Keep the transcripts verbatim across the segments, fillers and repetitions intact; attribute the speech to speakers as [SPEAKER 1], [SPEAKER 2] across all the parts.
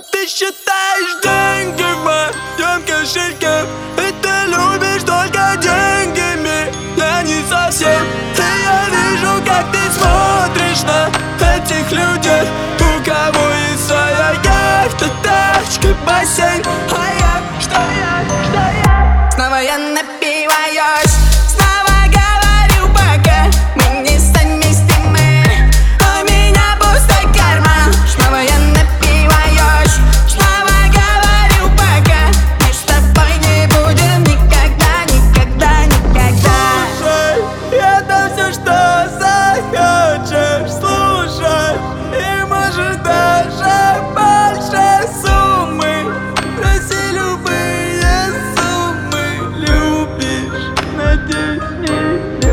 [SPEAKER 1] ты считаешь деньги в моем кошельке, и ты любишь только деньгами, я не совсем. И я вижу, как ты смотришь на этих людей, у кого есть своя яхта, тачка, бассейн. А я, что я, что я?
[SPEAKER 2] Снова я напиваюсь, снова говорю пока мы не совместимы. У меня пустой карман. Снова я напиваюсь, снова говорю пока мы с тобой не будем никогда, никогда, никогда.
[SPEAKER 1] Слушай, это все, что захочешь слушать, и может даже больше суммы. Проси любые суммы, любишь, надеюсь, не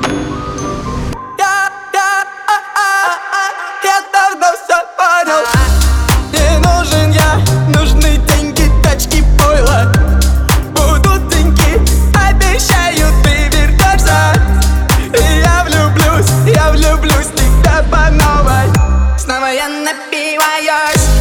[SPEAKER 1] Я, я, а, а, а, я давно все понял. Не нужен я, нужны деньги, тачки, пойло. Будут деньги, обещаю, ты вернешься. И я влюблюсь, я влюблюсь в тебя по новой.
[SPEAKER 2] Снова я напиваюсь.